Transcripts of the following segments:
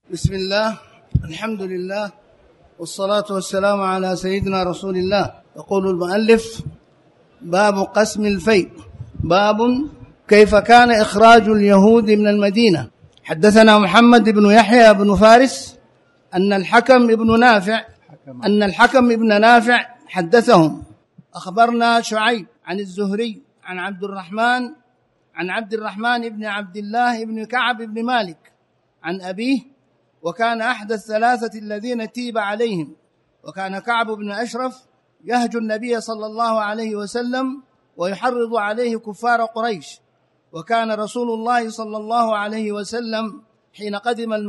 بسم الله، الحمد لله، والصلاة والسلام على سيدنا رسول الله. يقول المؤلف: باب قسم الفيء. باب كيف كان إخراج اليهود من المدينة. حدثنا محمد بن يحيى بن فارس أن الحكم ابن نافع حدثهم. أخبرنا شعيب عن الزهري عن عبد الرحمن بن عبد الله بن كعب بن مالك عن أبيه، وكان أحد الثلاثة الذين تيب عليهم. وكان كعب بن أشرف يهجو النبي صلى الله عليه وسلم ويحرض عليه كفار قريش. وكان رسول الله صلى الله عليه وسلم حين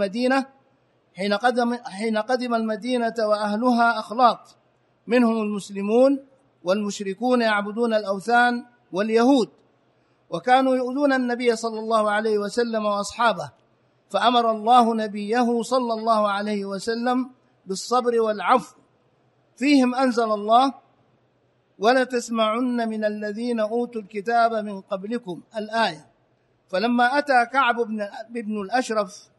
قدم المدينة وأهلها أخلاط، منهم المسلمون والمشركون يعبدون الأوثان واليهود، وكانوا يؤذون النبي صلى الله عليه وسلم وأصحابه، فأمر الله نبيه صلى الله عليه وسلم بالصبر والعفو. فيهم أنزل الله: ولتسمعن من الذين أوتوا الكتاب من قبلكم، الآية. فلما أتى كعب بن الأشرف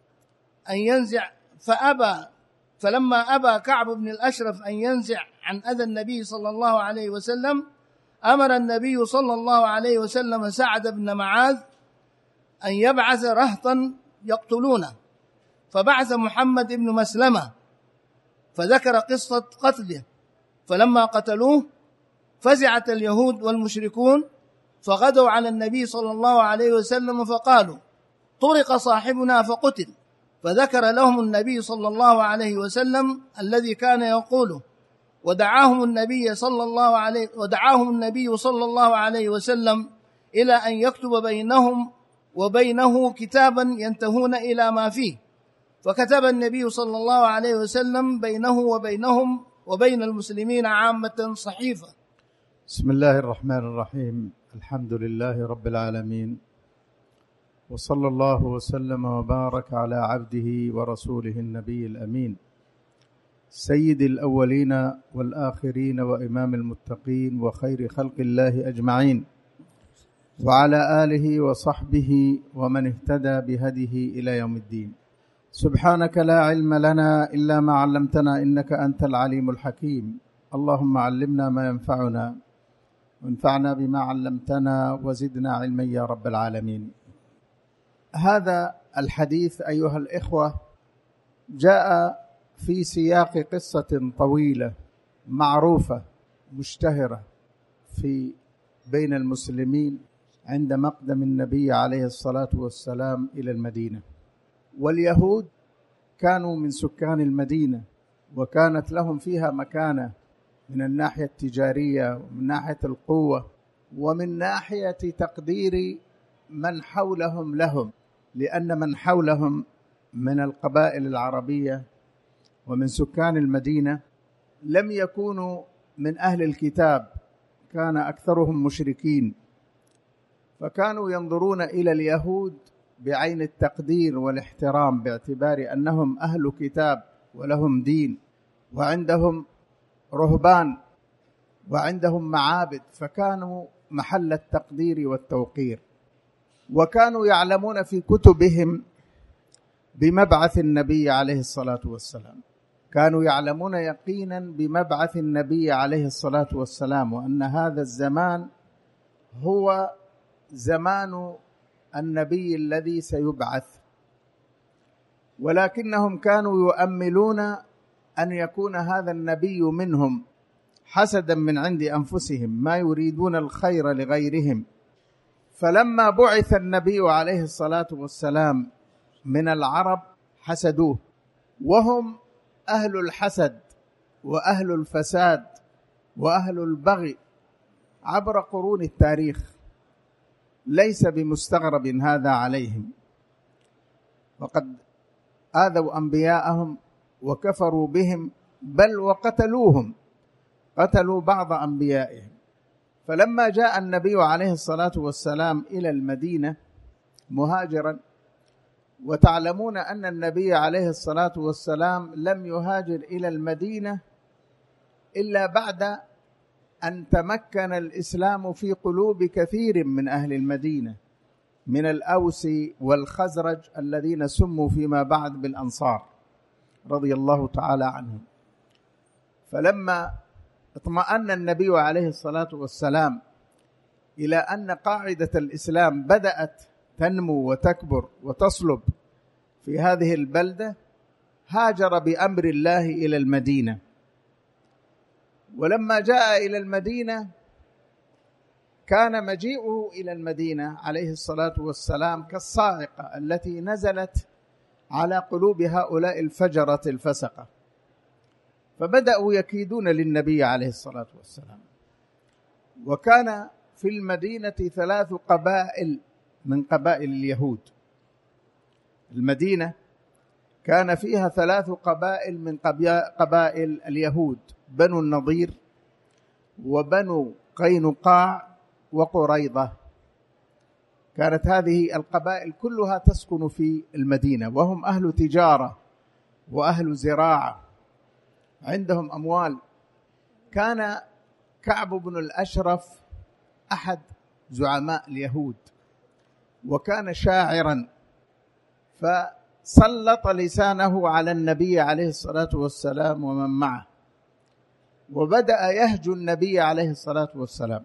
أبى كعب بن الأشرف أن ينزع عن أذى النبي صلى الله عليه وسلم، أمر النبي صلى الله عليه وسلم سعد بن معاذ أن يبعث رهطا يقتلونه، فبعث محمد بن مسلمة فذكر قصة قتله. فلما قتلوه فزعت اليهود والمشركون، فغدوا على النبي صلى الله عليه وسلم فقالوا: طرق صاحبنا فقتل. فذكر لهم النبي صلى الله عليه وسلم الذي كان يقوله، ودعاهم النبي صلى الله عليه وسلم إلى أن يكتب بينهم وبينه كتابا ينتهون إلى ما فيه. فكتب النبي صلى الله عليه وسلم بينه وبينهم وبين المسلمين عامة صحيفة. بسم الله الرحمن الرحيم. الحمد لله رب العالمين، وصلى الله وسلم وبارك على عبده ورسوله النبي الأمين، سيد الأولين والآخرين وإمام المتقين وخير خلق الله أجمعين، وعلى آله وصحبه ومن اهتدى بهديه إلى يوم الدين. سبحانك لا علم لنا إلا ما علمتنا إنك أنت العليم الحكيم. اللهم علمنا ما ينفعنا وانفعنا بما علمتنا وزدنا علما يا رب العالمين. هذا الحديث أيها الإخوة جاء في سياق قصة طويلة معروفة مشتهرة بين المسلمين عند مقدم النبي عليه الصلاة والسلام إلى المدينة. واليهود كانوا من سكان المدينة، وكانت لهم فيها مكانة من الناحية التجارية ومن ناحية القوة ومن ناحية تقدير من حولهم لهم، لأن من حولهم من القبائل العربية ومن سكان المدينة لم يكونوا من أهل الكتاب، كان أكثرهم مشركين، فكانوا ينظرون إلى اليهود بعين التقدير والاحترام، باعتبار أنهم أهل كتاب ولهم دين وعندهم رهبان وعندهم معابد، فكانوا محل التقدير والتوقير. وكانوا يعلمون في كتبهم بمبعث النبي عليه الصلاة والسلام، كانوا يعلمون يقينا بمبعث النبي عليه الصلاة والسلام، وأن هذا الزمان هو زمان النبي الذي سيبعث. ولكنهم كانوا يؤملون أن يكون هذا النبي منهم حسدا من عند أنفسهم، ما يريدون الخير لغيرهم. فلما بعث النبي عليه الصلاة والسلام من العرب حسدوه، وهم أهل الحسد وأهل الفساد وأهل البغي عبر قرون التاريخ، ليس بمستغرب هذا عليهم. وقد آذوا أنبياءهم وكفروا بهم، بل وقتلوهم، قتلوا بعض أنبيائهم. فلما جاء النبي عليه الصلاة والسلام إلى المدينة مهاجرا، وتعلمون أن النبي عليه الصلاة والسلام لم يهاجر إلى المدينة إلا بعد أن تمكن الإسلام في قلوب كثير من أهل المدينة، من الأوس والخزرج الذين سموا فيما بعد بالأنصار رضي الله تعالى عنهم. فلما اطمأن النبي عليه الصلاة والسلام إلى أن قاعدة الإسلام بدأت تنمو وتكبر وتصلب في هذه البلدة، هاجر بأمر الله إلى المدينة. ولما جاء إلى المدينة كان مجيئه إلى المدينة عليه الصلاة والسلام كالصاعقة التي نزلت على قلوب هؤلاء الفجرة الفسقة، فبدأوا يكيدون للنبي عليه الصلاة والسلام. وكان في المدينة 3 قبائل من قبائل اليهود. المدينة كان فيها 3 قبائل من قبائل اليهود: بنو النضير وبنو قينقاع وقريظة. كانت هذه القبائل كلها تسكن في المدينة، وهم أهل تجارة وأهل زراعة، عندهم أموال. كان كعب بن الأشرف أحد زعماء اليهود، وكان شاعرا، فسلط لسانه على النبي عليه الصلاة والسلام ومن معه، وبدأ يهجو النبي عليه الصلاة والسلام.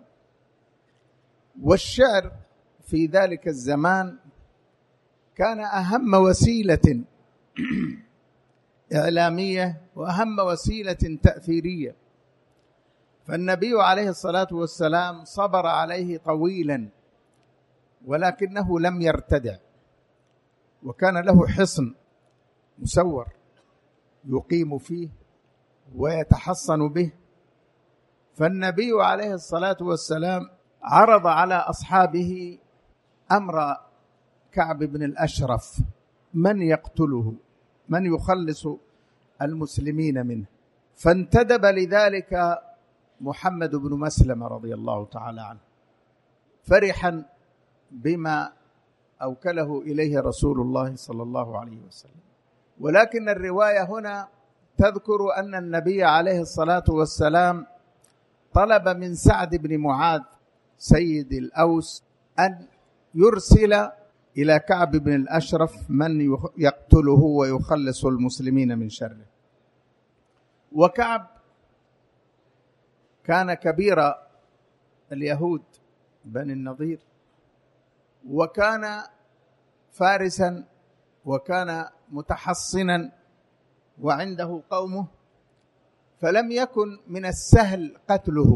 والشعر في ذلك الزمان كان أهم وسيلة إعلامية وأهم وسيلة تأثيرية، فالنبي عليه الصلاة والسلام صبر عليه طويلا، ولكنه لم يرتدع، وكان له حصن مسور يقيم فيه ويتحصن به. فالنبي عليه الصلاة والسلام عرض على أصحابه أمر كعب بن الأشرف من يقتله، من يخلص المسلمين منه. فانتدب لذلك محمد بن مسلمة رضي الله تعالى عنه، فرحا بما أوكله إليه رسول الله صلى الله عليه وسلم. ولكن الرواية هنا تذكر أن النبي عليه الصلاة والسلام طلب من سعد بن معاذ سيد الأوس أن يرسل إلى كعب بن الأشرف من يقتله ويخلص المسلمين من شره. وكعب كان كبير اليهود بني النضير، وكان فارسا، وكان متحصنا وعنده قومه، فلم يكن من السهل قتله،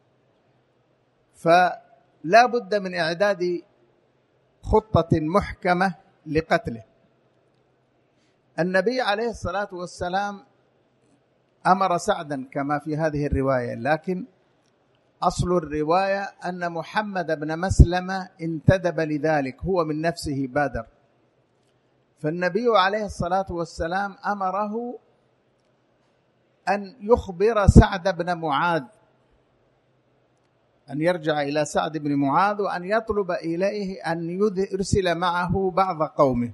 فلا بد من إعداد خطة محكمة لقتله. النبي عليه الصلاة والسلام أمر سعدا كما في هذه الرواية، لكن أصل الرواية أن محمد بن مسلمة انتدب لذلك، هو من نفسه بادر. فالنبي عليه الصلاة والسلام أمره أن يخبر سعد بن معاذ، أن يرجع إلى سعد بن معاذ وأن يطلب إليه أن يرسل معه بعض قومه.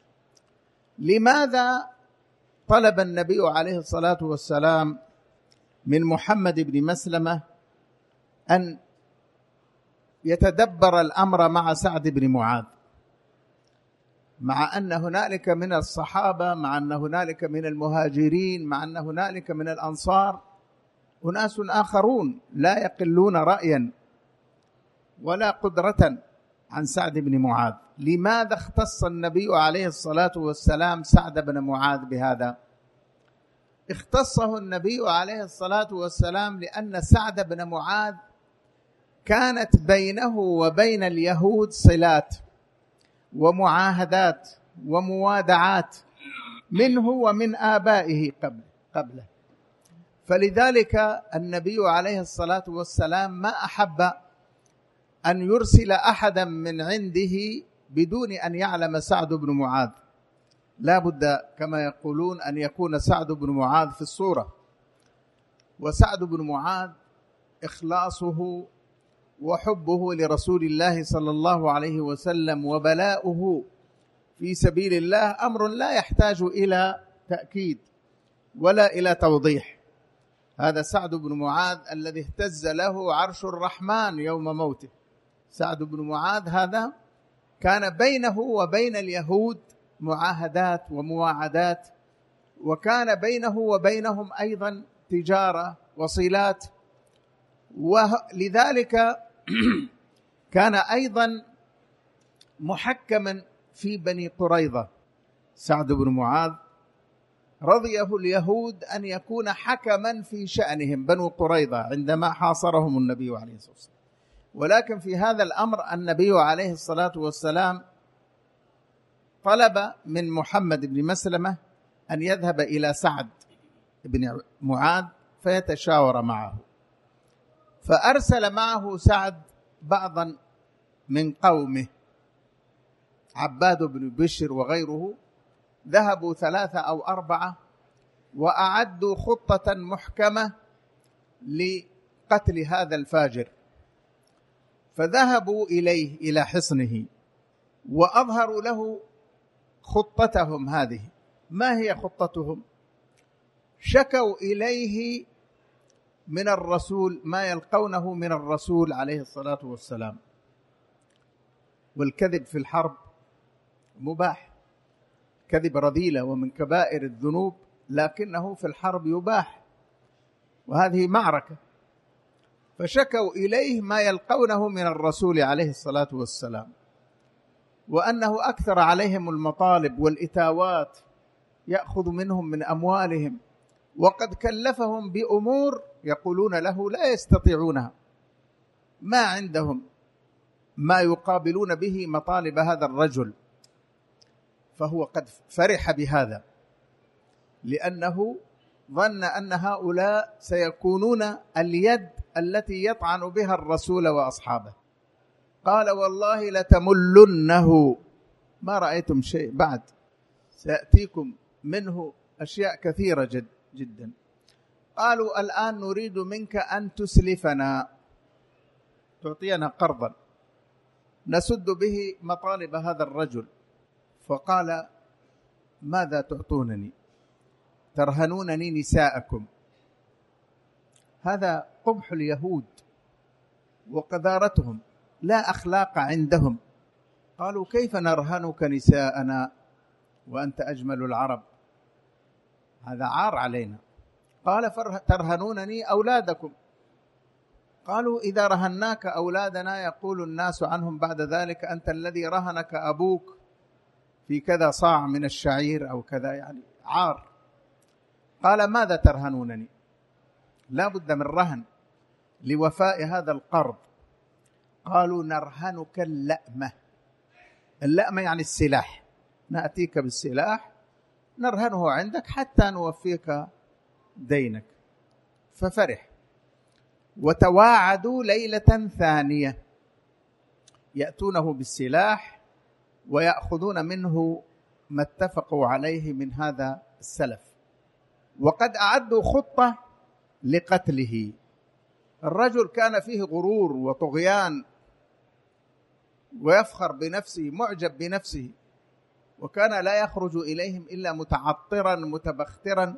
لماذا طلب النبي عليه الصلاة والسلام من محمد بن مسلمة أن يتدبر الأمر مع سعد بن معاذ، مع أن هنالك من الصحابة، مع أن هنالك من المهاجرين، مع أن هنالك من الأنصار أناس آخرون لا يقلون رأيا ولا قدرة عن سعد بن معاذ؟ لماذا اختص النبي عليه الصلاة والسلام سعد بن معاذ بهذا؟ اختصه النبي عليه الصلاة والسلام لأن سعد بن معاذ كانت بينه وبين اليهود صلات ومعاهدات وموادعات منه ومن آبائه قبله، فلذلك النبي عليه الصلاة والسلام ما أحب أن يرسل أحدا من عنده بدون أن يعلم سعد بن معاذ. لا بد كما يقولون أن يكون سعد بن معاذ في الصورة. وسعد بن معاذ إخلاصه وحبه لرسول الله صلى الله عليه وسلم وبلاؤه في سبيل الله أمر لا يحتاج إلى تأكيد ولا إلى توضيح. هذا سعد بن معاذ الذي اهتز له عرش الرحمن يوم موته. سعد بن معاذ هذا كان بينه وبين اليهود معاهدات ومواعدات، وكان بينه وبينهم أيضا تجارة وصلات، ولذلك كان أيضا محكما في بني قريظة. سعد بن معاذ رضيه اليهود أن يكون حكما في شأنهم بنو قريظة عندما حاصرهم النبي عليه الصلاة والسلام. ولكن في هذا الأمر النبي عليه الصلاة والسلام طلب من محمد بن مسلمة أن يذهب إلى سعد بن معاذ فيتشاور معه، فأرسل معه سعد بعضا من قومه، عباد بن بشر وغيره، ذهبوا 3 أو 4 وأعدوا خطة محكمة لقتل هذا الفاجر. فذهبوا إليه إلى حصنه وأظهروا له خطتهم هذه. ما هي خطتهم؟ شكوا إليه من الرسول ما يلقونه من الرسول عليه الصلاة والسلام. والكذب في الحرب مباح، كذب رذيلة ومن كبائر الذنوب، لكنه في الحرب يباح، وهذه معركة. فشكوا إليه ما يلقونه من الرسول عليه الصلاة والسلام، وأنه أكثر عليهم المطالب والإتاوات، يأخذ منهم من أموالهم، وقد كلفهم بأمور يقولون له لا يستطيعونها، ما عندهم ما يقابلون به مطالب هذا الرجل. فهو قد فرح بهذا، لأنه ظن أن هؤلاء سيكونون اليد التي يطعن بها الرسول وأصحابه. قال والله لتملنه، ما رأيتم شيء بعد، سيأتيكم منه أشياء كثيرة جدا. قالوا الآن نريد منك أن تسلفنا، تعطينا قرضا نسد به مطالب هذا الرجل. فقال ماذا تعطونني؟ ترهنونني نساءكم. هذا قبح اليهود وقذارتهم، لا أخلاق عندهم. قالوا كيف نرهنك نساءنا وأنت أجمل العرب؟ هذا عار علينا. قال ترهنونني أولادكم. قالوا إذا رهناك أولادنا يقول الناس عنهم بعد ذلك أنت الذي رهنك أبوك في كذا صاع من الشعير أو كذا، يعني عار. قال ماذا ترهنونني؟ لا بد من رهن لوفاء هذا القرض. قالوا نرهنك اللأمة. اللأمة يعني السلاح، نأتيك بالسلاح نرهنه عندك حتى نوفيك دينك. ففرح، وتواعدوا ليلة ثانية يأتونه بالسلاح ويأخذون منه ما اتفقوا عليه من هذا السلف، وقد أعدوا خطة لقتله. الرجل كان فيه غرور وطغيان ويفخر بنفسه، معجب بنفسه، وكان لا يخرج إليهم إلا متعطرا متبخترا.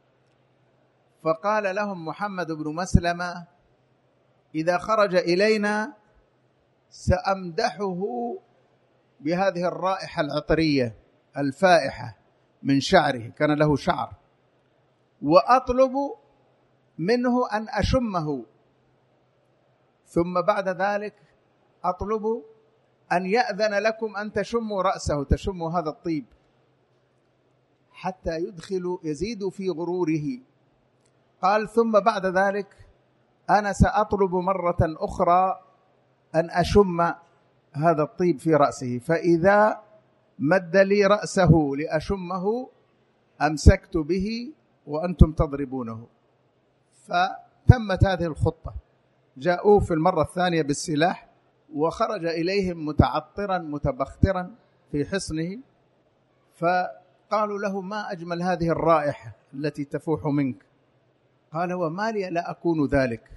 فقال لهم محمد بن مسلمة إذا خرج إلينا سأمدحه بهذه الرائحة العطرية الفائحة من شعره، كان له شعر، وأطلب منه أن أشمه، ثم بعد ذلك أطلب أن يأذن لكم أن تشموا رأسه، تشموا هذا الطيب حتى يزيد في غروره. قال ثم بعد ذلك أنا سأطلب مرة أخرى أن أشم هذا الطيب في رأسه، فإذا مد لي رأسه لأشمه أمسكت به وأنتم تضربونه. فتمت هذه الخطة. جاءوا في المرة الثانية بالسلاح، وخرج إليهم متعطرا متبخترا في حصنه، فقالوا له ما أجمل هذه الرائحة التي تفوح منك. قال وما لي لا أكون ذلك،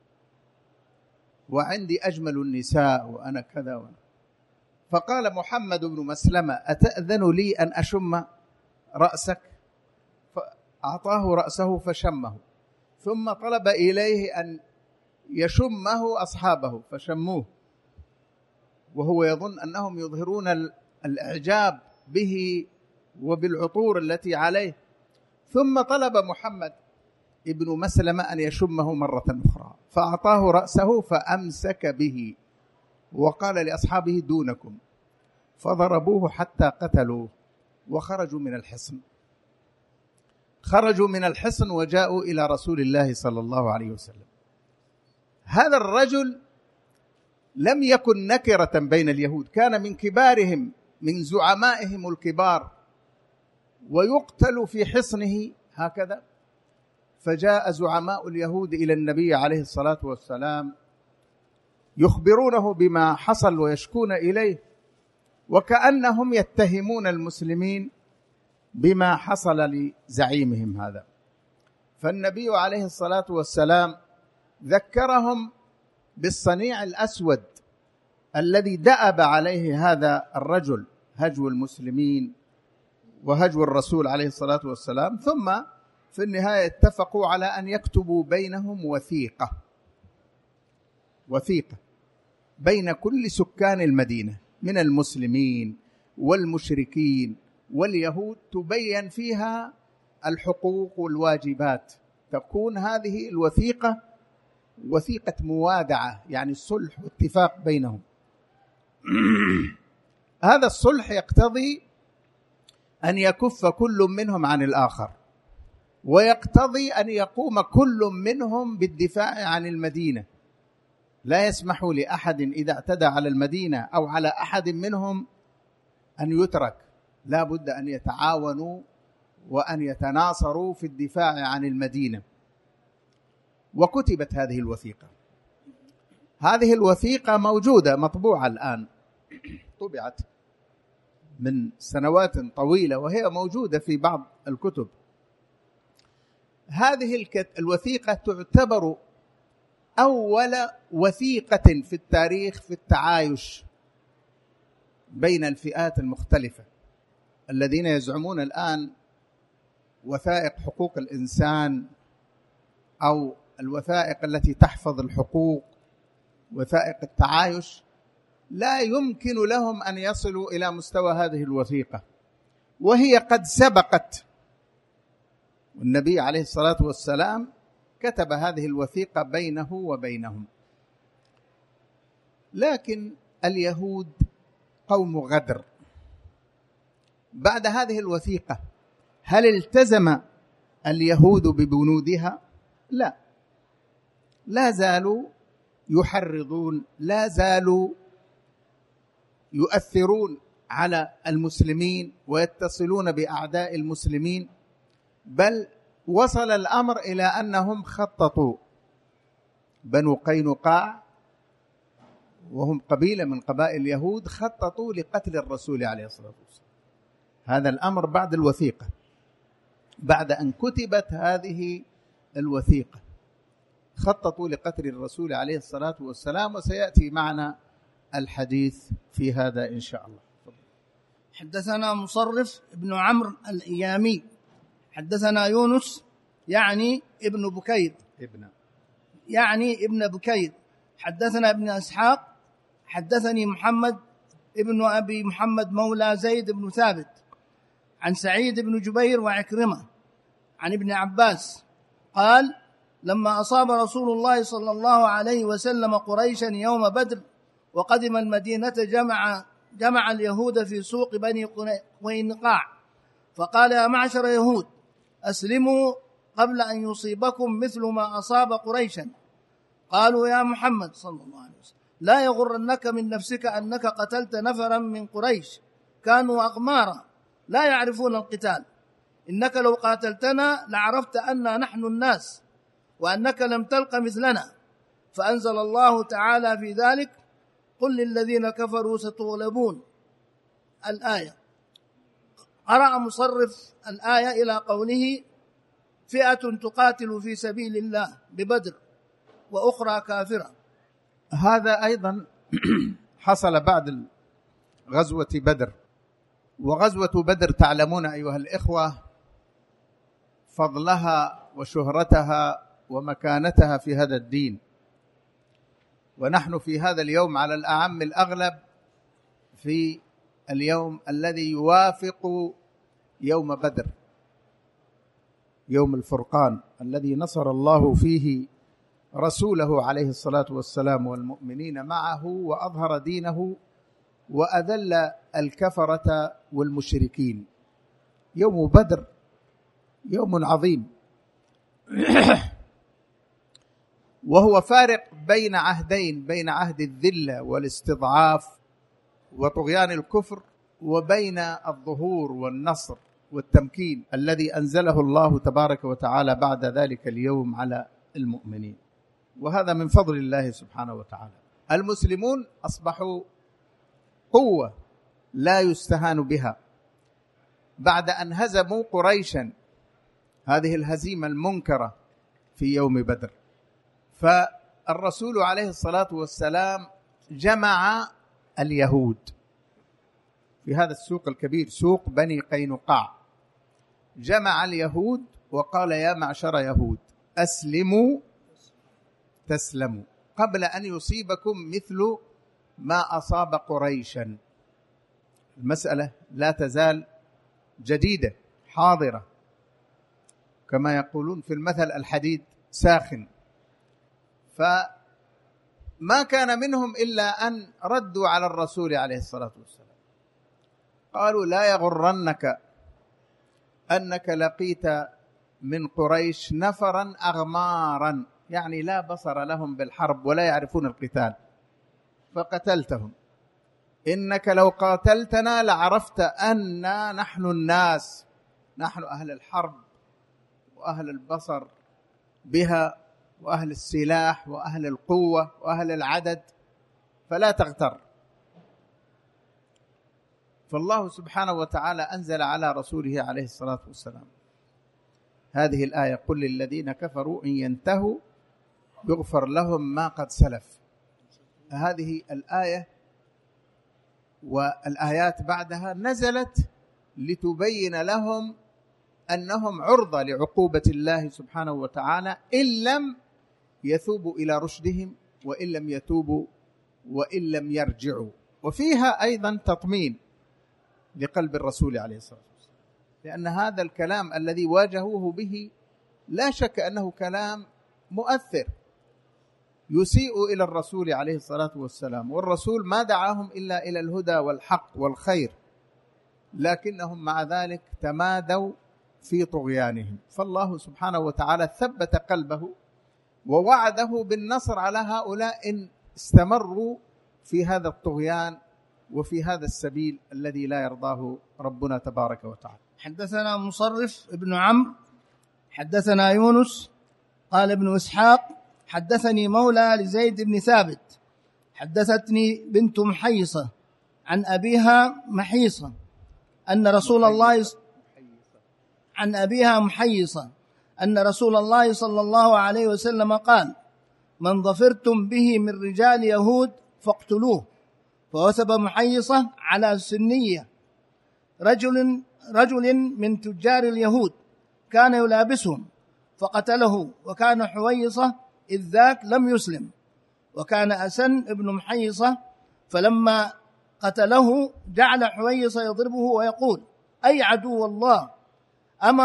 وعندي أجمل النساء وأنا كذا وأنا. فقال محمد بن مسلمة أتأذن لي أن أشم رأسك؟ فأعطاه رأسه فشمه، ثم طلب إليه أن يشمه أصحابه فشموه، وهو يظن أنهم يظهرون الإعجاب به وبالعطور التي عليه. ثم طلب محمد ابن مسلمة أن يشمه مرة أخرى، فأعطاه رأسه فأمسك به وقال لأصحابه دونكم، فضربوه حتى قتلوه وخرجوا من الحصن. خرجوا من الحصن وجاءوا إلى رسول الله صلى الله عليه وسلم. هذا الرجل لم يكن نكرة بين اليهود، كان من كبارهم، من زعمائهم الكبار، ويقتل في حصنه هكذا. فجاء زعماء اليهود إلى النبي عليه الصلاة والسلام يخبرونه بما حصل ويشكون إليه، وكأنهم يتهمون المسلمين بما حصل لزعيمهم هذا. فالنبي عليه الصلاة والسلام ذكرهم بالصنيع الأسود الذي دأب عليه هذا الرجل، هجو المسلمين وهجو الرسول عليه الصلاة والسلام. ثم في النهاية اتفقوا على أن يكتبوا بينهم وثيقة بين كل سكان المدينة من المسلمين والمشركين واليهود، تبين فيها الحقوق والواجبات. تكون هذه الوثيقة وثيقة موادعة، يعني الصلح واتفاق بينهم. هذا الصلح يقتضي أن يكف كل منهم عن الآخر، ويقتضي أن يقوم كل منهم بالدفاع عن المدينة. لا يسمح لأحد إذا اعتدى على المدينة أو على أحد منهم أن يترك، لا بد أن يتعاونوا وأن يتناصروا في الدفاع عن المدينة. وكتبت هذه الوثيقة. هذه الوثيقة موجودة مطبوعة الآن، طبعت من سنوات طويلة وهي موجودة في بعض الكتب. هذه الوثيقة تعتبر أول وثيقة في التاريخ في التعايش بين الفئات المختلفة. الذين يزعمون الآن وثائق حقوق الإنسان أو الوثائق التي تحفظ الحقوق، وثائق التعايش، لا يمكن لهم أن يصلوا إلى مستوى هذه الوثيقة، وهي قد سبقت. والنبي عليه الصلاة والسلام كتب هذه الوثيقة بينه وبينهم. لكن اليهود قوم غدر. بعد هذه الوثيقة هل التزم اليهود ببنودها؟ لا، لا زالوا يحرضون، لا زالوا يؤثرون على المسلمين ويتصلون بأعداء المسلمين، بل وصل الأمر إلى أنهم خططوا. بنو قينقاع وهم قبيلة من قبائل اليهود خططوا لقتل الرسول عليه الصلاة والسلام. هذا الأمر بعد الوثيقة، بعد أن كتبت هذه الوثيقة خططوا لقتل الرسول عليه الصلاة والسلام، وسيأتي معنا الحديث في هذا إن شاء الله. حدثنا مصرف ابن عمرو الإيامي حدثنا يونس يعني ابن بكير حدثنا ابن إسحاق حدثني محمد ابن أبي محمد مولى زيد بن ثابت عن سعيد بن جبير وعكرمة عن ابن عباس قال: لما أصاب رسول الله صلى الله عليه وسلم قريشا يوم بدر وقدم المدينة جمع اليهود في سوق بني قينقاع، فقال: يا معشر يهود، أسلموا قبل أن يصيبكم مثل ما أصاب قريشا. قالوا: يا محمد صلى الله عليه وسلم، لا يغرنك من نفسك أنك قتلت نفرا من قريش كانوا أغمارا لا يعرفون القتال، إنك لو قاتلتنا لعرفت أننا نحن الناس وأنك لم تلق مثلنا. فأنزل الله تعالى في ذلك: قل للذين كفروا ستغلبون. الآية. قرأ مصرف الآية إلى قوله: فئة تقاتل في سبيل الله ببدر وأخرى كافرة. هذا أيضا حصل بعد غزوة بدر. وغزوة بدر تعلمون أيها الإخوة فضلها وشهرتها ومكانتها في هذا الدين، ونحن في هذا اليوم على الأعم الأغلب في اليوم الذي يوافق يوم بدر، يوم الفرقان الذي نصر الله فيه رسوله عليه الصلاة والسلام والمؤمنين معه، وأظهر دينه وأذل الكفرة والمشركين. يوم بدر يوم عظيم، وهو فارق بين عهدين، بين عهد الذلة والاستضعاف وطغيان الكفر، وبين الظهور والنصر والتمكين الذي أنزله الله تبارك وتعالى بعد ذلك اليوم على المؤمنين، وهذا من فضل الله سبحانه وتعالى. المسلمون أصبحوا قوة لا يستهان بها بعد أن هزموا قريشا هذه الهزيمة المنكرة في يوم بدر. فالرسول عليه الصلاة والسلام جمع اليهود في هذا السوق الكبير، سوق بني قينقاع، جمع اليهود وقال: يا معشر يهود، أسلموا تسلموا قبل أن يصيبكم مثل ما أصاب قريشا. المسألة لا تزال جديدة حاضرة، كما يقولون في المثل: الحديد ساخن. فما كان منهم إلا أن ردوا على الرسول عليه الصلاة والسلام، قالوا: لا يغرنك أنك لقيت من قريش نفرا أغمارا، يعني لا بصر لهم بالحرب ولا يعرفون القتال، فقتلتهم. إنك لو قاتلتنا لعرفت أننا نحن الناس، نحن أهل الحرب وأهل البصر بها وأهل السلاح وأهل القوة وأهل العدد، فلا تغتر. فالله سبحانه وتعالى أنزل على رسوله عليه الصلاة والسلام هذه الآية: قل للذين كفروا إن ينتهوا يغفر لهم ما قد سلف. هذه الآية والآيات بعدها نزلت لتبين لهم أنهم عرضة لعقوبة الله سبحانه وتعالى إن لم يثوبوا إلى رشدهم، وإن لم يتوبوا، وإن لم يرجعوا. وفيها أيضا تطمين لقلب الرسول عليه الصلاة والسلام، لأن هذا الكلام الذي واجهوه به لا شك أنه كلام مؤثر يسيء إلى الرسول عليه الصلاة والسلام، والرسول ما دعاهم إلا إلى الهدى والحق والخير، لكنهم مع ذلك تمادوا في طغيانهم. فالله سبحانه وتعالى ثبت قلبه ووعده بالنصر على هؤلاء إن استمروا في هذا الطغيان وفي هذا السبيل الذي لا يرضاه ربنا تبارك وتعالى. حدثنا مصرف ابن عمرو حدثنا يونس قال ابن إسحاق حدثني مولى لزيد بن ثابت حدثتني بنت محيصة عن أبيها محيصة أن رسول الله عن أبيها محيصة أن رسول الله صلى الله عليه وسلم قال: من ظفرتم به من رجال يهود فاقتلوه. فوثب محيصة على سنية رجل من تجار اليهود كان يلابسهم فقتله، وكان حويصة إذ ذاك لم يسلم، وكان أسن ابن محيصة، فلما قتله جعل حويصة يضربه ويقول: أي عدو الله، أما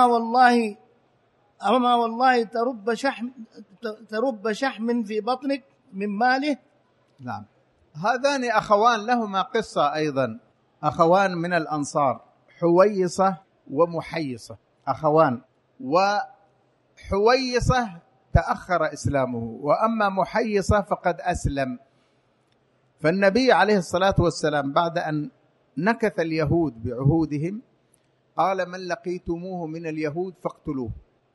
والله ترب شحم في بطنك من ماله. نعم، هذان أخوان لهما قصة أيضا، أخوان من الأنصار، حويصة ومحيصة، أخوان. وحويصة تأخر إسلامه، وأما محيصة فقد أسلم. فالنبي عليه الصلاة والسلام بعد أن نكث اليهود بعهودهم قال: من لقيتموه من اليهود فاقتلوه.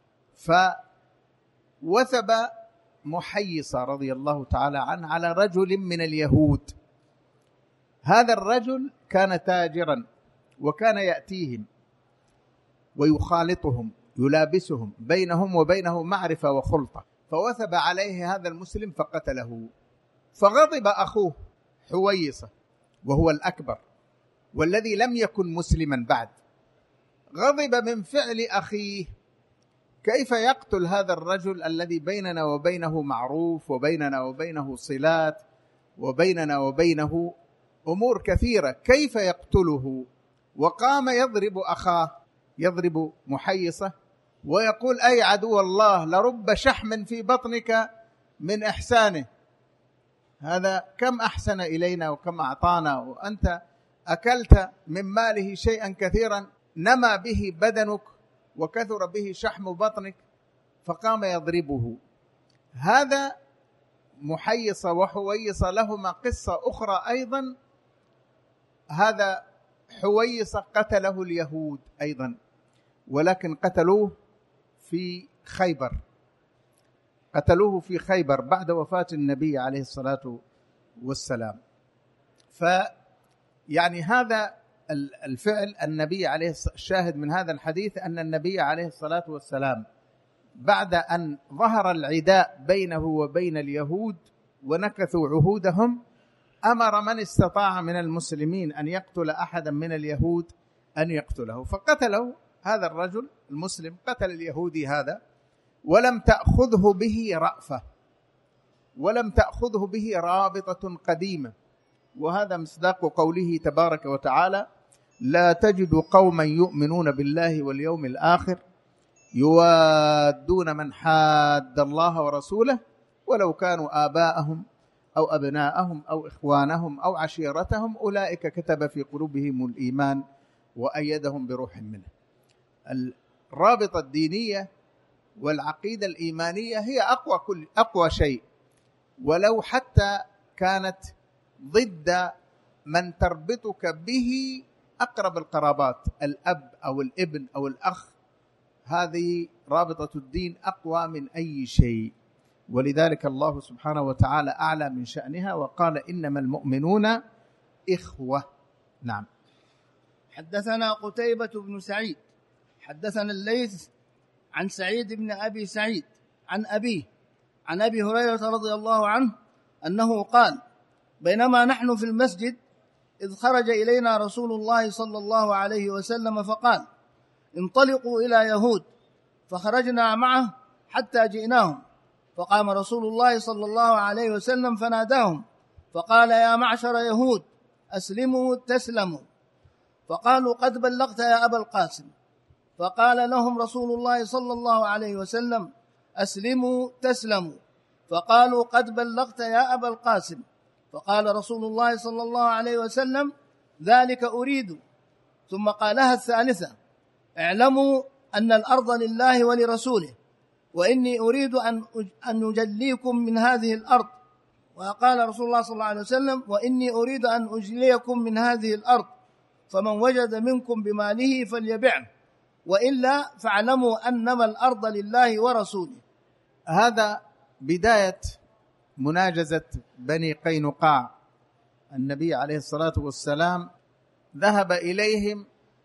فوثب محيصة رضي الله تعالى عنه على رجل من اليهود. هذا الرجل كان تاجرا، وكان يأتيهم ويخالطهم يلابسهم، بينهم وبينه معرفة وخلطة. فوثب عليه هذا المسلم فقتله. فغضب أخوه حويصة وهو الأكبر والذي لم يكن مسلما بعد، غضب من فعل أخيه. كيف يقتل هذا الرجل الذي بيننا وبينه معروف، وبيننا وبينه صلات، وبيننا وبينه أمور كثيرة، كيف يقتله؟ وقام يضرب أخاه، يضرب محيصة ويقول: أي عدو الله، لرب شحم في بطنك من إحسانه. هذا كم أحسن إلينا وكم أعطانا، وأنت أكلت من ماله شيئا كثيرا نمى به بدنك وكثر به شحم بطنك، فقام يضربه. هذا محيصة وحويصة لهما قصة أخرى أيضا. هذا حويصة قتله اليهود أيضا، ولكن قتلوه في خيبر، قتلوه في خيبر بعد وفاة النبي عليه الصلاة والسلام. فيعني هذا الفعل النبي عليه الشاهد من هذا الحديث أن النبي عليه الصلاة والسلام بعد أن ظهر العداء بينه وبين اليهود ونكثوا عهودهم، أمر من استطاع من المسلمين أن يقتل أحدا من اليهود أن يقتله، فقتله هذا الرجل المسلم، قتل اليهودي هذا، ولم تأخذه به رأفة، ولم تأخذه به رابطة قديمة. وهذا مصداق قوله تبارك وتعالى: لا تجد قوما يؤمنون بالله واليوم الآخر يوادون من حاد الله ورسوله ولو كانوا آباءهم أو أبناءهم أو إخوانهم أو عشيرتهم أولئك كتب في قلوبهم الإيمان وأيدهم بروح منه. الرابطة الدينية والعقيدة الإيمانية هي أقوى شيء، ولو حتى كانت ضد من تربطك به أقرب القرابات، الأب أو الابن أو الأخ، هذه رابطة الدين أقوى من أي شيء. ولذلك الله سبحانه وتعالى أعلى من شأنها وقال: إنما المؤمنون إخوة. نعم. حدثنا قتيبة بن سعيد حدثنا الليث عن سعيد بن أبي سعيد عن أبيه عن أبي هريرة رضي الله عنه أنه قال: بينما نحن في المسجد إذ خرج إلينا رسول الله صلى الله عليه وسلم فقال: انطلقوا إلى يهود، فخرجنا معه حتى جئناهم، فقام رسول الله صلى الله عليه وسلم فناداهم فقال: يا معشر يهود أسلموا تسلموا. فقالوا: قد بلغت يا أبا القاسم. فقال لهم رسول الله صلى الله عليه وسلم: أسلموا تسلموا. فقالوا: قد بلغت يا أبا القاسم. فقال رسول الله صلى الله عليه وسلم: ذلك أريد. ثم قالها الثالثة: اعلموا أن الأرض لله ولرسوله، وإني أريد أن أجليكم من هذه الأرض. وقال رسول الله صلى الله عليه وسلم: وإني أريد أن أجليكم من هذه الأرض، فمن وجد منكم بماله فليبعه، وإلا فاعلموا أنما الأرض لله ورسوله. هذا بداية مناجزة بني قينقاع. النبي عليه الصلاة والسلام ذهب إليهم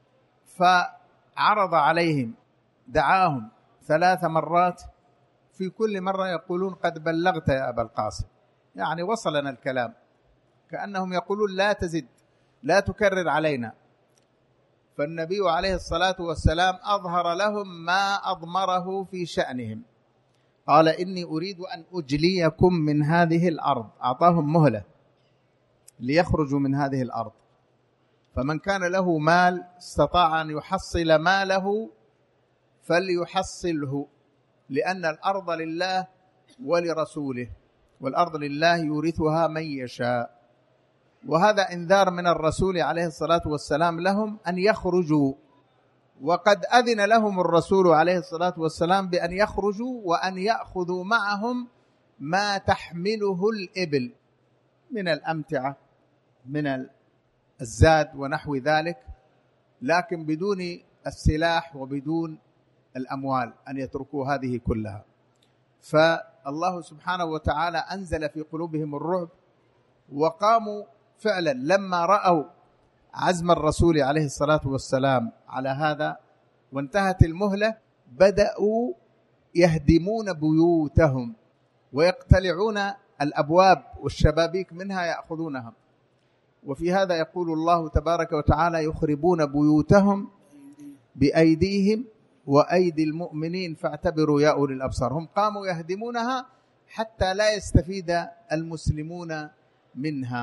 فعرض عليهم، دعاهم 3 مرات، في كل مرة يقولون: قد بلغت يا أبا القاسم، يعني وصلنا الكلام، كأنهم يقولون: لا تزد، لا تكرر علينا. فالنبي عليه الصلاة والسلام أظهر لهم ما أضمره في شأنهم، قال: إني أريد أن أجليكم من هذه الأرض. أعطاهم مهلة ليخرجوا من هذه الأرض، فمن كان له مال استطاع أن يحصل ماله فليحصله، لأن الأرض لله ولرسوله، والأرض لله يورثها من يشاء. وهذا انذار من الرسول عليه الصلاة والسلام لهم أن يخرجوا، وقد أذن لهم الرسول عليه الصلاة والسلام بأن يخرجوا وأن يأخذوا معهم ما تحمله الإبل من الأمتعة، من الزاد ونحو ذلك، لكن بدون السلاح وبدون الأموال، أن يتركوا هذه كلها. فالله سبحانه وتعالى أنزل في قلوبهم الرعب، وقاموا فعلا لما رأوا عزم الرسول عليه الصلاة والسلام على هذا وانتهت المهلة، بدأوا يهدمون بيوتهم ويقتلعون الأبواب والشبابيك منها يأخذونها. وفي هذا يقول الله تبارك وتعالى: يخربون بيوتهم بأيديهم وأيدي المؤمنين فاعتبروا يا أولي الأبصار. هم قاموا يهدمونها حتى لا يستفيد المسلمون منها،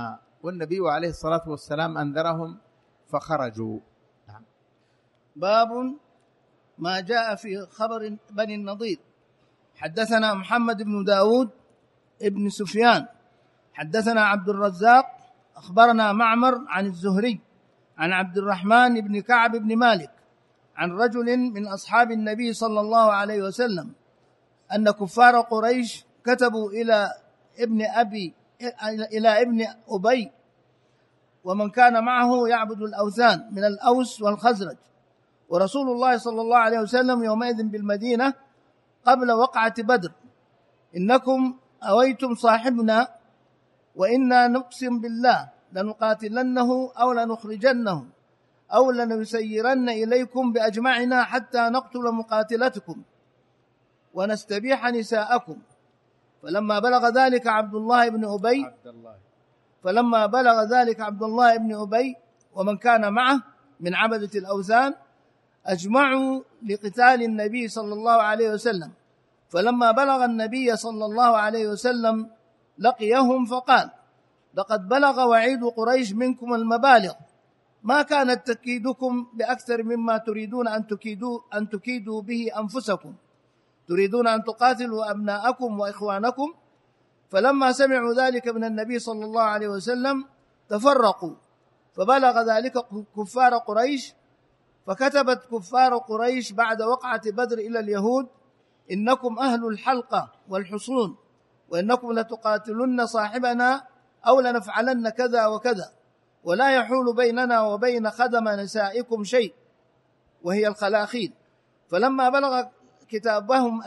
والنبي عليه الصلاة والسلام أنذرهم فخرجوا. نعم. باب ما جاء في خبر بني النضير. حدثنا محمد بن داود ابن سفيان حدثنا عبد الرزاق أخبرنا معمر عن الزهري عن عبد الرحمن بن كعب بن مالك عن رجل من أصحاب النبي صلى الله عليه وسلم أن كفار قريش كتبوا إلى ابن أبي ومن كان معه يعبد الأوثان من الأوس والخزرج، ورسول الله صلى الله عليه وسلم يومئذ بالمدينة قبل وقعة بدر، إنكم أويتم صاحبنا وإنا نقسم بالله لنقاتلنه أو لنخرجنه أو لنسيرن إليكم بأجمعنا حتى نقتل مقاتلتكم ونستبيح نساءكم. فلما بلغ ذلك عبد الله بن أبي ومن كان معه من عبدة الأوثان أجمعوا لقتال النبي صلى الله عليه وسلم. فلما بلغ النبي صلى الله عليه وسلم لقيهم فقال: لقد بلغ وعيد قريش منكم المبالغ، ما كانت تكيدكم بأكثر مما تريدون أن تكيدوا به أنفسكم، تريدون أن تقاتلوا أبناءكم وإخوانكم. فلما سمعوا ذلك من النبي صلى الله عليه وسلم تفرقوا، فبلغ ذلك كفار قريش، فكتبت كفار قريش بعد وقعة بدر إلى اليهود: إنكم أهل الحلقة والحصون، وإنكم لتقاتلن صاحبنا أو لنفعلن كذا وكذا، ولا يحول بيننا وبين خدم نسائكم شيء وهي الخلاخيل. فلما بلغ كتابهم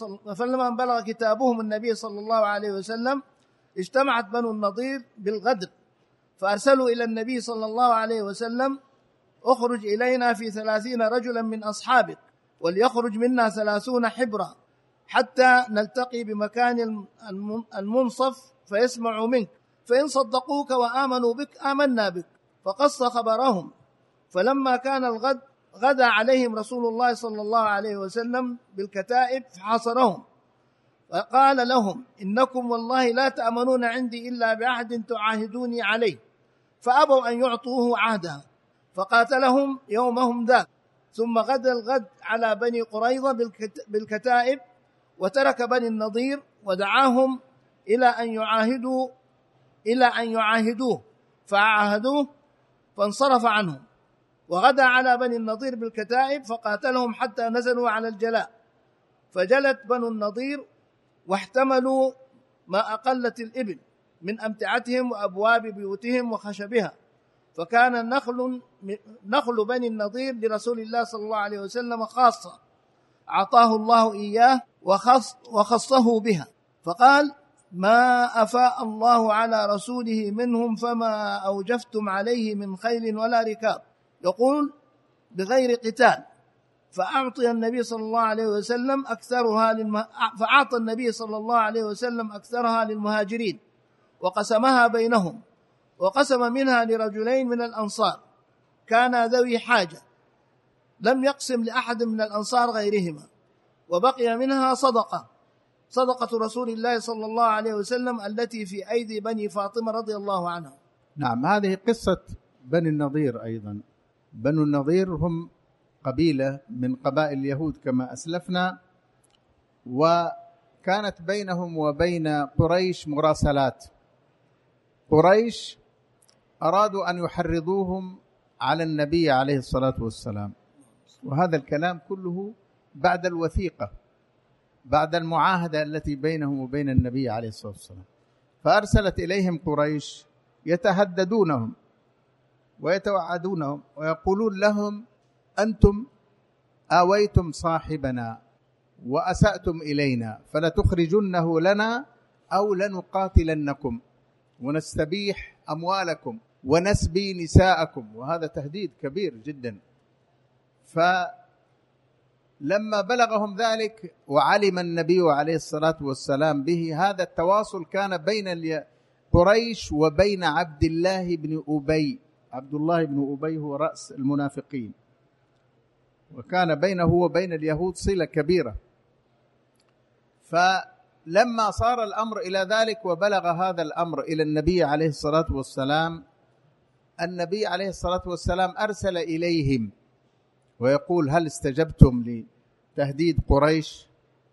النبي صلى الله عليه وسلم اجتمعت بنو النضير بالغدر، فأرسلوا إلى النبي صلى الله عليه وسلم: اخرج إلينا في 30 رجلا من أصحابك، وليخرج منا 30 حبرا، حتى نلتقي بمكان المنصف فيسمعوا منك، فإن صدقوك وآمنوا بك آمنا بك. فقص خبرهم. فلما كان الغد غدا عليهم رسول الله صلى الله عليه وسلم بالكتائب فحاصرهم، فقال لهم: إنكم والله لا تأمنون عندي إلا بعهد تعاهدوني عليه. فأبوا أن يعطوه عهدا، فقاتلهم يومهم ذاك. ثم غدا الغد على بني قريظة بالكتائب، وترك بني النضير ودعاهم إلى أن يعاهدوه فعاهدوه، فانصرف عنهم. وغدا على بني النضير بالكتائب فقاتلهم حتى نزلوا على الجلاء، فجلت بنو النضير واحتملوا ما أقلت الإبل من أمتعتهم وأبواب بيوتهم وخشبها. فكان نخل بني النضير لرسول الله صلى الله عليه وسلم خاصة أعطاه الله إياه وخصه بها. فقال: ما أفاء الله على رسوله منهم فما أوجفتم عليه من خيل ولا ركاب، يقول بغير قتال. فأعطى النبي صلى الله عليه وسلم أكثرها للمهاجرين، وقسمها بينهم، وقسم منها لرجلين من الأنصار كان ذوي حاجة، لم يقسم لأحد من الأنصار غيرهما. وبقي منها صدقة رسول الله صلى الله عليه وسلم التي في أيدي بني فاطمة رضي الله عنها. نعم. هذه قصة بني النضير. أيضا بنو النضير هم قبيلة من قبائل اليهود كما أسلفنا، وكانت بينهم وبين قريش مراسلات. قريش أرادوا أن يحرضوهم على النبي عليه الصلاة والسلام، وهذا الكلام كله بعد الوثيقة، بعد المعاهدة التي بينهم وبين النبي عليه الصلاة والسلام. فأرسلت إليهم قريش يتهددونهم ويتوعدونهم ويقولون لهم: أنتم آويتم صاحبنا وأسأتم إلينا، فلتخرجنه لنا أو لنقاتلنكم ونستبيح أموالكم ونسبي نساءكم. وهذا تهديد كبير جدا. فلما بلغهم ذلك وعلم النبي عليه الصلاة والسلام به، هذا التواصل كان بين قريش وبين عبد الله بن أبي. عبد الله بن أبي هو رأس المنافقين، وكان بينه وبين اليهود صلة كبيرة. لما صار الأمر إلى ذلك وبلغ هذا الأمر إلى النبي عليه الصلاة والسلام، النبي عليه الصلاة والسلام أرسل إليهم ويقول: هل استجبتم لتهديد قريش؟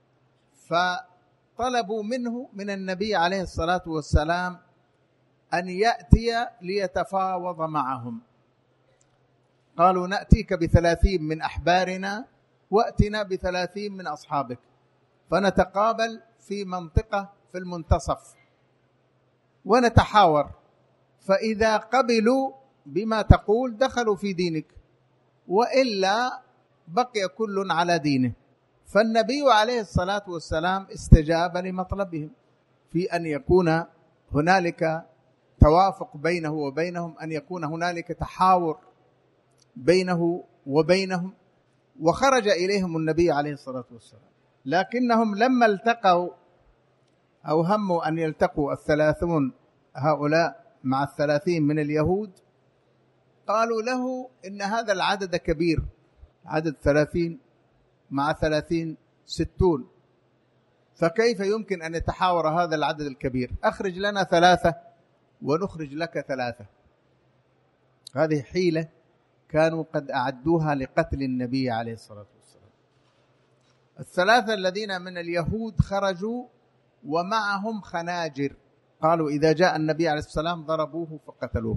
فطلبوا منه من النبي عليه الصلاة والسلام أن يأتي ليتفاوض معهم. قالوا: نأتيك ب30 من أحبارنا وأتنا ب30 من أصحابك، فنتقابل في منطقة في المنتصف ونتحاور، فإذا قبلوا بما تقول دخلوا في دينك، وإلا بقي كل على دينه. فالنبي عليه الصلاة والسلام استجاب لمطلبهم في أن يكون هنالك توافق بينه وبينهم، أن يكون هنالك تحاور بينه وبينهم، وخرج إليهم النبي عليه الصلاة والسلام. لكنهم لما التقوا أو هموا أن يلتقوا 30 هؤلاء مع 30 من اليهود، قالوا له: إن هذا العدد كبير، عدد 30 مع 30 60، فكيف يمكن أن يتحاور هذا العدد الكبير؟ أخرج لنا 3 ونخرج لك 3. هذه حيلة كانوا قد أعدوها لقتل النبي عليه الصلاة والسلام. 3 الذين من اليهود خرجوا ومعهم خناجر، قالوا إذا جاء النبي عليه الصلاة والسلام ضربوه فقتلوه.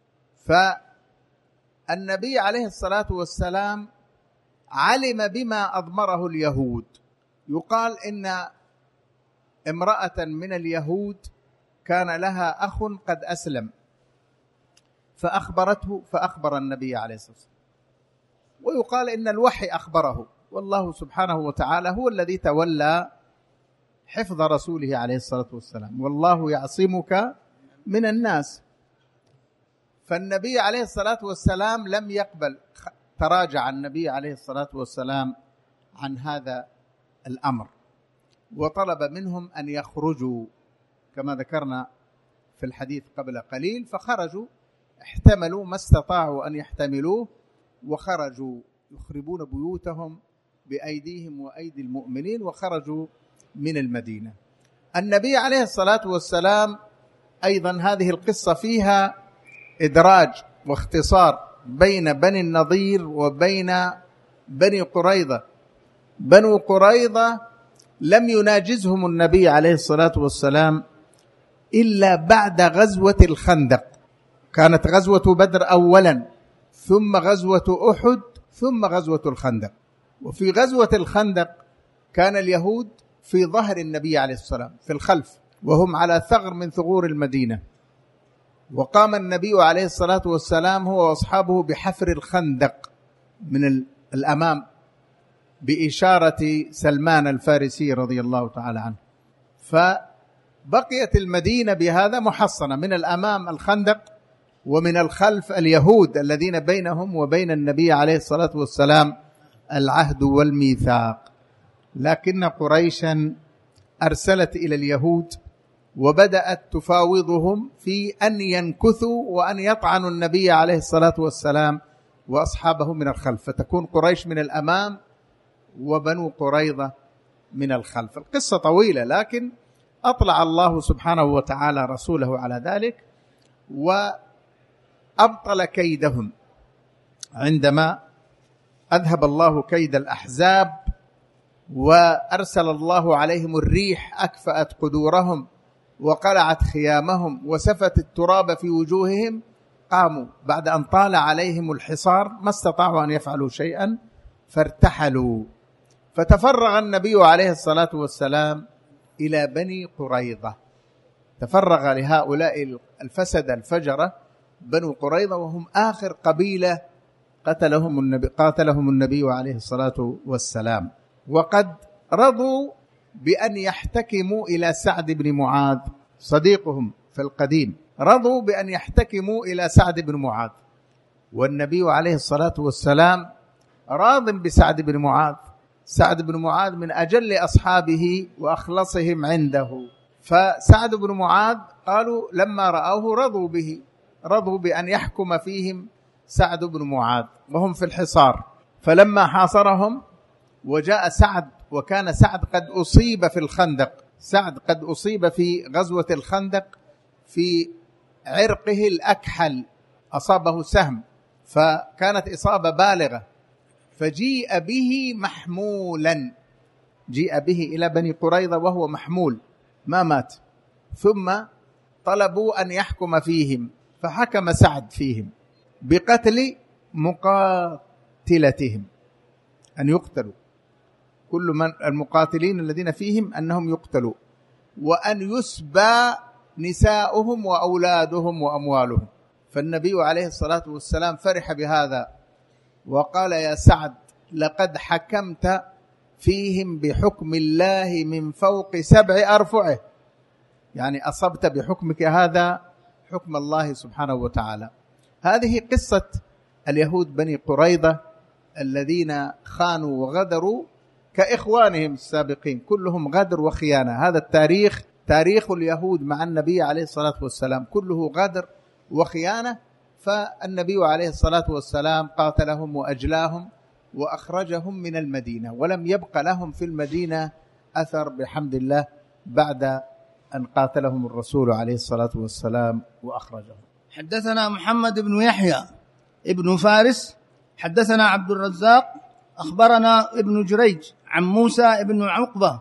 فالنبي عليه الصلاة والسلام علم بما أضمره اليهود. يقال إن امرأة من اليهود كان لها أخ قد أسلم، فأخبرته فأخبر النبي عليه الصلاة والسلام، ويقال إن الوحي أخبره، والله سبحانه وتعالى هو الذي تولى حفظ رسوله عليه الصلاة والسلام، والله يعصمك من الناس. فالنبي عليه الصلاة والسلام لم يقبل، تراجع النبي عليه الصلاة والسلام عن هذا الأمر، وطلب منهم أن يخرجوا كما ذكرنا في الحديث قبل قليل. فخرجوا، احتملوا ما استطاعوا أن يحتملوه، وخرجوا يخربون بيوتهم بأيديهم وأيدي المؤمنين، وخرجوا من المدينة. النبي عليه الصلاة والسلام أيضا هذه القصة فيها إدراج واختصار بين بني النضير وبين بني قريظة. بنو قريظة لم يناجزهم النبي عليه الصلاة والسلام إلا بعد غزوة الخندق. كانت غزوة بدر أولا، ثم غزوة أحد، ثم غزوة الخندق. وفي غزوة الخندق كان اليهود في ظهر النبي عليه الصلاة والسلام في الخلف، وهم على ثغر من ثغور المدينة، وقام النبي عليه الصلاة والسلام هو وأصحابه بحفر الخندق من الأمام بإشارة سلمان الفارسي رضي الله تعالى عنه. فبقيت المدينة بهذا محصنة، من الأمام الخندق، ومن الخلف اليهود الذين بينهم وبين النبي عليه الصلاة والسلام العهد والميثاق. لكن قريشا أرسلت إلى اليهود وبدأت تفاوضهم في أن ينكثوا وأن يطعنوا النبي عليه الصلاة والسلام وأصحابه من الخلف، فتكون قريش من الأمام وبنو قريظة من الخلف. القصة طويلة، لكن أطلع الله سبحانه وتعالى رسوله على ذلك وأبطل كيدهم عندما أذهب الله كيد الأحزاب وأرسل الله عليهم الريح أكفأت قدورهم وقلعت خيامهم وسفت التراب في وجوههم. قاموا بعد أن طال عليهم الحصار ما استطاعوا أن يفعلوا شيئا، فارتحلوا. فتفرغ النبي عليه الصلاة والسلام إلى بني قريظة، تفرغ لهؤلاء الفسد الفجرة بنو قريظة، وهم آخر قبيلة قاتلهم النبي عليه الصلاة والسلام. وقد رضوا بأن يحتكموا إلى سعد بن معاذ صديقهم في القديم، رضوا بأن يحتكموا إلى سعد بن معاذ، والنبي عليه الصلاة والسلام راض بسعد بن معاذ. سعد بن معاذ من أجل أصحابه وأخلصهم عنده. فسعد بن معاذ قالوا لما رأوه رضوا بأن يحكم فيهم سعد بن معاذ وهم في الحصار. فلما حاصرهم وجاء سعد، وكان سعد قد أصيب في الخندق سعد قد أصيب في غزوة الخندق في عرقه الأكحل، أصابه سهم، فكانت إصابة بالغة، فجيء به محمولا، جيء به إلى بني قريظة وهو محمول ما مات، ثم طلبوا أن يحكم فيهم، فحكم سعد فيهم بقتل مقاتلتهم، أن يقتلوا كل من المقاتلين الذين فيهم أنهم يقتلوا، وأن يسبى نساؤهم وأولادهم وأموالهم. فالنبي عليه الصلاة والسلام فرح بهذا وقال: يا سعد لقد حكمت فيهم بحكم الله من فوق 7 أرفعه، يعني أصبت بحكمك هذا حكم الله سبحانه وتعالى. هذه قصة اليهود بني قريظة الذين خانوا وغدروا كإخوانهم السابقين، كلهم غدر وخيانة. هذا التاريخ تاريخ اليهود مع النبي عليه الصلاة والسلام كله غدر وخيانة. فالنبي عليه الصلاة والسلام قاتلهم وأجلاهم وأخرجهم من المدينة، ولم يبق لهم في المدينة أثر بحمد الله بعد أن قاتلهم الرسول عليه الصلاة والسلام وأخرجهم. حدثنا محمد بن يحيى ابن فارس حدثنا عبد الرزاق أخبرنا ابن جريج عن موسى بن عقبة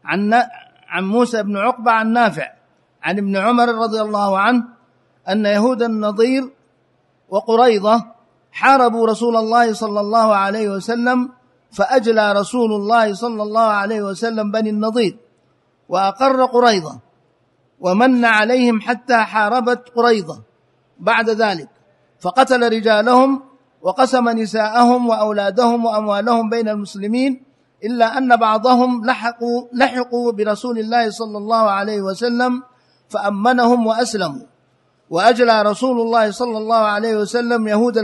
عن موسى بن عقبة عن نافع عن ابن عمر رضي الله عنه أن يهود النضير وقريظة حاربوا رسول الله صلى الله عليه وسلم، فأجلى رسول الله صلى الله عليه وسلم بني النضير وأقر قريظة ومن عليهم حتى حاربت قريظة بعد ذلك، فقتل رجالهم وقسم نساءهم وأولادهم وأموالهم بين المسلمين، إلا أن بعضهم لحقوا برسول الله صلى الله عليه وسلم فأمنهم وأسلموا. وأجلى رسول الله صلى الله عليه وسلم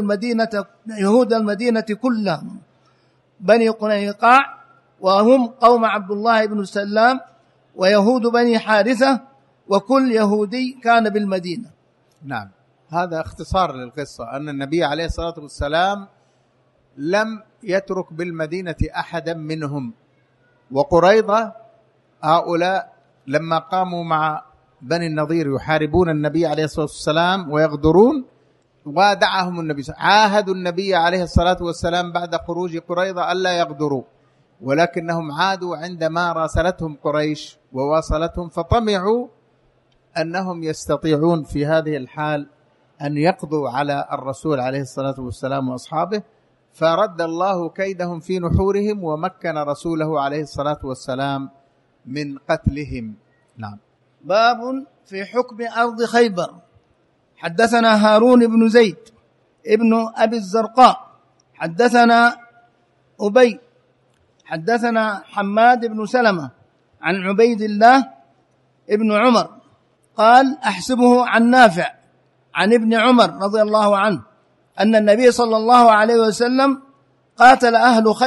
يهود المدينة كلهم بني قنيقاع، وهم قوم عبد الله بن سلام، ويهود بني حارثة، وكل يهودي كان بالمدينة. نعم، هذا اختصار للقصة، أن النبي عليه الصلاة والسلام لم يترك بالمدينة أحدا منهم. وقريظة هؤلاء لما قاموا مع بني النضير يحاربون النبي عليه الصلاة والسلام ويغدرون، وادعهم النبي، عاهدوا النبي عليه الصلاة والسلام بعد خروج قريظة ألا يغدروا، ولكنهم عادوا عندما راسلتهم قريش وواصلتهم، فطمعوا أنهم يستطيعون في هذه الحال أن يقضوا على الرسول عليه الصلاة والسلام وأصحابه، فرد الله كيدهم في نحورهم ومكن رسوله عليه الصلاة والسلام من قتلهم. نعم. باب في حكم أرض خيبر. حدثنا هارون بن زيد ابن أبي الزرقاء حدثنا أبي حدثنا حماد بن سلمة عن عبيد الله ابن عمر قال: أحسبه عن نافع عن ابن عمر رضي الله عنه أن النبي صلى الله عليه وسلم قاتل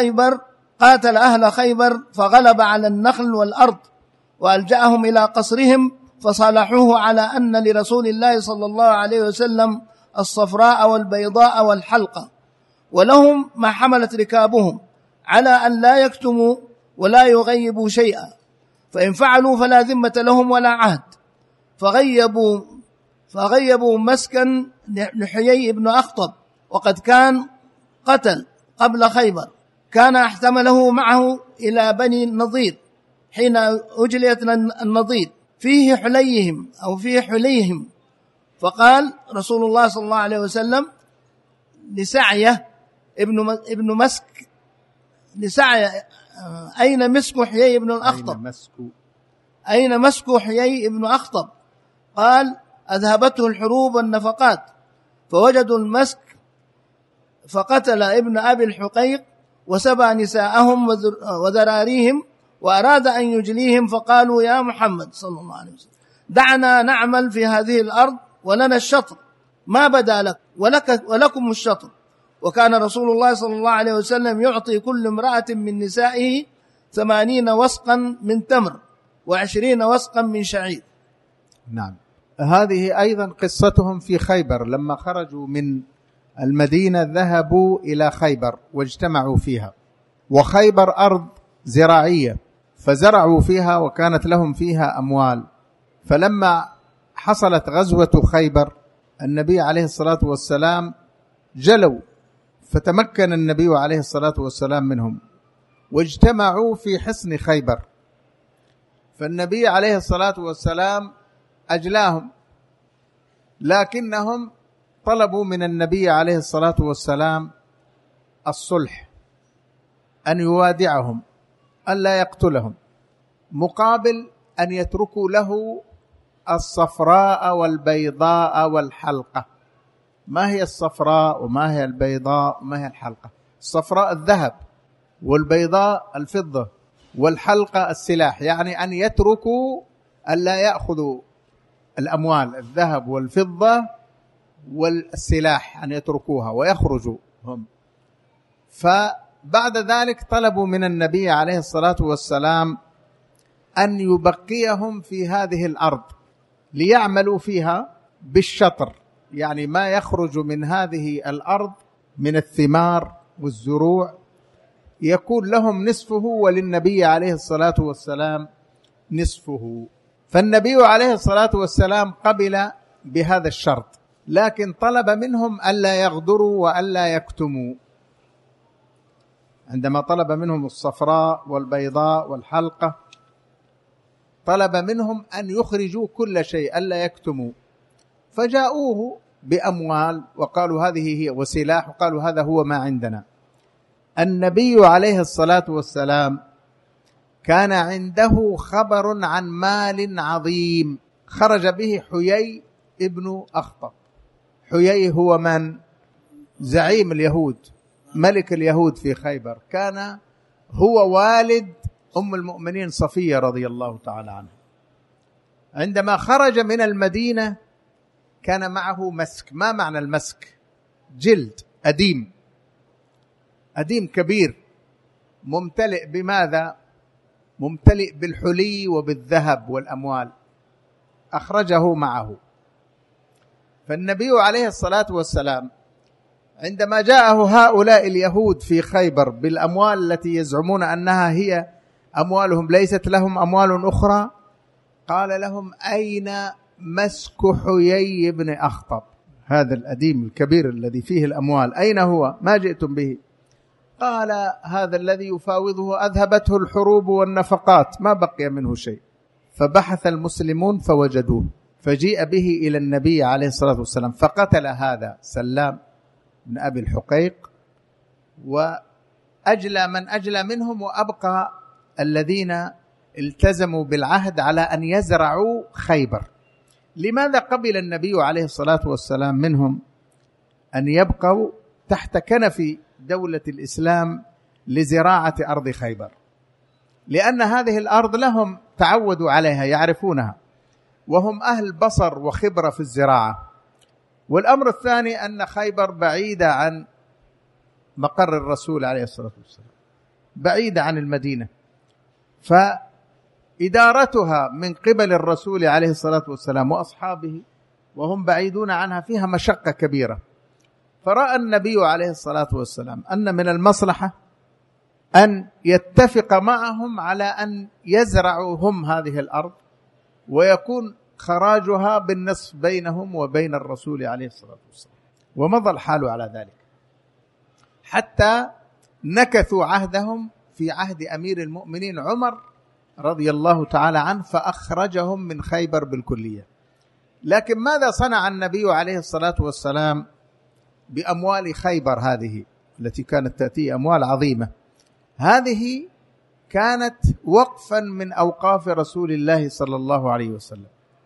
أهل خيبر فغلب على النخل والأرض وألجأهم إلى قصرهم، فصالحوه على أن لرسول الله صلى الله عليه وسلم الصفراء والبيضاء والحلقة، ولهم ما حملت ركابهم على أن لا يكتموا ولا يغيبوا شيئا، فإن فعلوا فلا ذمة لهم ولا عهد. فغيبوا مسكن لحيي بن أخطب، وقد كان قتل قبل خيبر، كان احتمله معه إلى بني النضير حين أجليت النضير فيه حليهم، فقال رسول الله صلى الله عليه وسلم لسعية ابن مسك لسعية: أين مسك حيي بن الأخطب؟ أين مسك حيي بن أخطب؟ قال: أذهبته الحروب والنفقات، فوجدوا المسك، فقتل ابن أبي الحقيق وسبى نساءهم وذراريهم، وأراد أن يجليهم، فقالوا: يا محمد صلى الله عليه وسلم دعنا نعمل في هذه الأرض ولنا الشطر، ما بدا لك ولكم الشطر. وكان رسول الله صلى الله عليه وسلم يعطي كل امرأة من نسائه 80 وسقا من تمر و20 وسقا من شعير. نعم. هذه أيضا قصتهم في خيبر، لما خرجوا من المدينة ذهبوا إلى خيبر واجتمعوا فيها، وخيبر أرض زراعية، فزرعوا فيها وكانت لهم فيها أموال. فلما حصلت غزوة خيبر النبي عليه الصلاة والسلام جلوا، فتمكن النبي عليه الصلاة والسلام منهم واجتمعوا في حصن خيبر، فالنبي عليه الصلاة والسلام أجلاهم، لكنهم طلبوا من النبي عليه الصلاة والسلام الصلح، أن يوادعهم، ألا يقتلهم، مقابل أن يتركوا له الصفراء والبيضاء والحلقة. ما هي الصفراء وما هي البيضاء وما هي الحلقة؟ الصفراء الذهب، والبيضاء الفضة، والحلقة السلاح، يعني أن يتركوا ألا يأخذوا الأموال الذهب والفضة والسلاح، أن يتركوها ويخرجوا هم. فبعد ذلك طلبوا من النبي عليه الصلاة والسلام أن يبقيهم في هذه الأرض ليعملوا فيها بالشطر، يعني ما يخرج من هذه الأرض من الثمار والزروع يكون لهم نصفه وللنبي عليه الصلاة والسلام نصفه. فالنبي عليه الصلاة والسلام قبل بهذا الشرط، لكن طلب منهم ألا يغدروا وألا يكتموا. عندما طلب منهم الصفراء والبيضاء والحلقة طلب منهم أن يخرجوا كل شيء، ألا يكتموا. فجاءوه بأموال وقالوا هذه هي، وسلاح، وقالوا هذا هو ما عندنا. النبي عليه الصلاة والسلام كان عنده خبر عن مال عظيم خرج به حيي ابن أخطب. حيي هو من؟ زعيم اليهود، ملك اليهود في خيبر، كان هو والد أم المؤمنين صفية رضي الله تعالى عنها. عندما خرج من المدينة كان معه مسك. ما معنى المسك؟ جلد أديم، أديم كبير ممتلئ بماذا؟ ممتلئ بالحلي وبالذهب والأموال، أخرجه معه. فالنبي عليه الصلاة والسلام عندما جاءه هؤلاء اليهود في خيبر بالأموال التي يزعمون أنها هي أموالهم، ليست لهم أموال أخرى، قال لهم أين مسك حيي بن أخطب؟ هذا الأديم الكبير الذي فيه الأموال أين هو؟ ما جئتم به؟ قال هذا الذي يفاوضه أذهبته الحروب والنفقات، ما بقي منه شيء. فبحث المسلمون فوجدوه، فجيء به إلى النبي عليه الصلاة والسلام، فقتل هذا سلام بن أبي الحقيق، وأجلى من أجلى منهم، وأبقى الذين التزموا بالعهد على أن يزرعوا خيبر. لماذا قبل النبي عليه الصلاة والسلام منهم أن يبقوا تحت كنف دولة الإسلام لزراعة أرض خيبر؟ لأن هذه الأرض لهم تعودوا عليها، يعرفونها، وهم أهل بصر وخبرة في الزراعة. والأمر الثاني أن خيبر بعيدة عن مقر الرسول عليه الصلاة والسلام، بعيدة عن المدينة، فإدارتها من قبل الرسول عليه الصلاة والسلام وأصحابه وهم بعيدون عنها فيها مشقة كبيرة. فرأى النبي عليه الصلاة والسلام أن من المصلحة أن يتفق معهم على أن يزرعوا هم هذه الأرض، ويكون خراجها بالنصف بينهم وبين الرسول عليه الصلاة والسلام. ومضى الحال على ذلك حتى نكثوا عهدهم في عهد أمير المؤمنين عمر رضي الله تعالى عنه، فأخرجهم من خيبر بالكلية. لكن ماذا صنع النبي عليه الصلاة والسلام بأموال خيبر هذه التي كانت تأتي أموال عظيمة؟ هذه كانت وقفا من أوقاف رسول الله صلى الله عليه وسلم،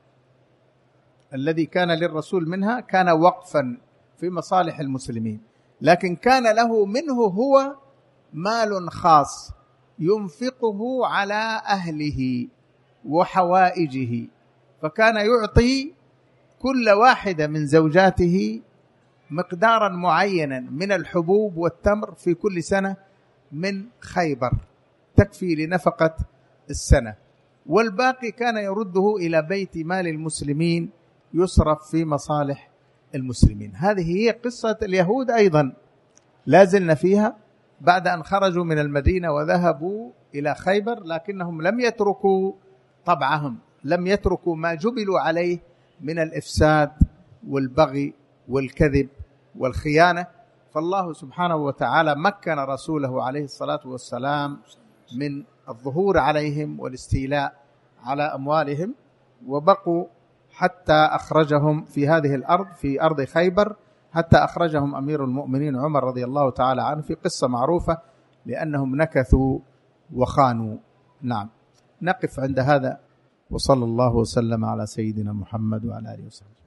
الذي كان للرسول منها كان وقفا في مصالح المسلمين، لكن كان له منه هو مال خاص ينفقه على أهله وحوائجه. فكان يعطي كل واحدة من زوجاته مقدارا معينا من الحبوب والتمر في كل سنة من خيبر تكفي لنفقة السنة، والباقي كان يرده إلى بيت مال المسلمين يصرف في مصالح المسلمين. هذه هي قصة اليهود أيضا، لا زلنا فيها بعد أن خرجوا من المدينة وذهبوا إلى خيبر، لكنهم لم يتركوا طبعهم، لم يتركوا ما جبلوا عليه من الإفساد والبغي والكذب والخيانة. فالله سبحانه وتعالى مكن رسوله عليه الصلاة والسلام من الظهور عليهم والاستيلاء على أموالهم، وبقوا حتى أخرجهم في هذه الأرض، في أرض خيبر، حتى أخرجهم أمير المؤمنين عمر رضي الله تعالى عنه في قصة معروفة، لأنهم نكثوا وخانوا. نعم، نقف عند هذا، وصلى الله وسلم على سيدنا محمد وعلى آله وسلم.